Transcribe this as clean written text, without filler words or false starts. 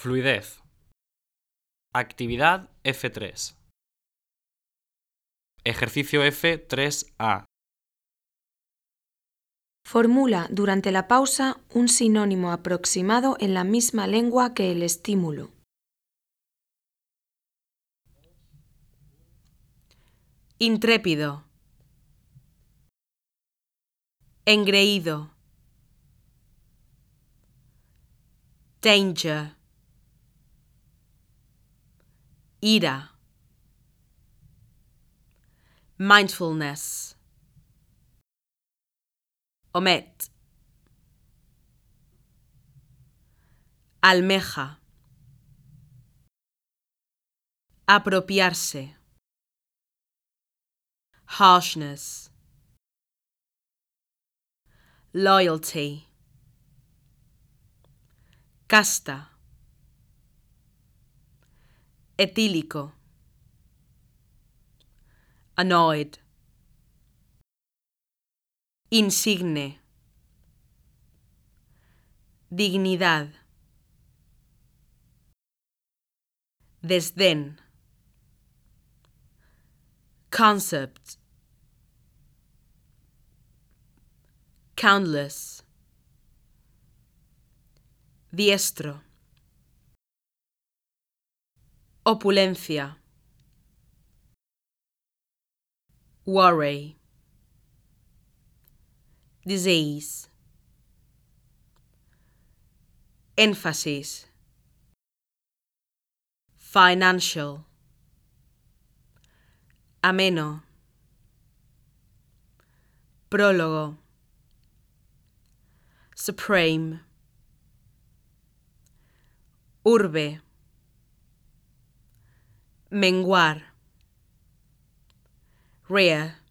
Fluidez. Actividad F3. Ejercicio F3A. Formula durante la pausa un sinónimo aproximado en la misma lengua que el estímulo. Intrépido. Engreído. Danger. Ira. Mindfulness. Omit. Almeja. Apropiarse. Harshness. Loyalty. Casta. Etílico. Annoyed. Insigne. Dignidad. Desdén. Concept. Countless. Diestro. Opulencia. Worry. Disease. Emphasis. Financial. Ameno. Prólogo. Supreme. Urbe. Menguar. Rear.